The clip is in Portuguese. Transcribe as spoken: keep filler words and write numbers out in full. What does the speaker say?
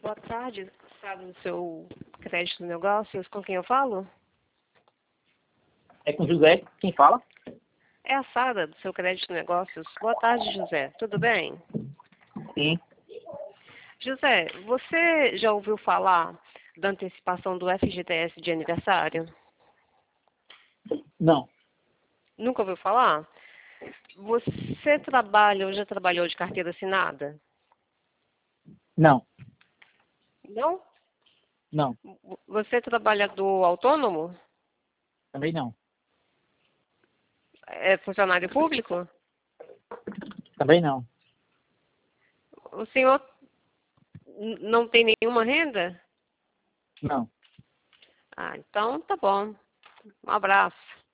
Boa tarde, sabe do seu crédito de negócios, com quem eu falo? É com José, quem fala? É a Sara, do seu crédito de negócios. Boa tarde, José. Tudo bem? Sim. José, você já ouviu falar da antecipação do F G T S de aniversário? Não. Nunca ouviu falar? Você trabalha ou já trabalhou de carteira assinada? Não. Não? Não. Você é trabalhador autônomo? Também não. É funcionário público? Também não. O senhor n- não tem nenhuma renda? Não. Ah, então tá bom. Um abraço.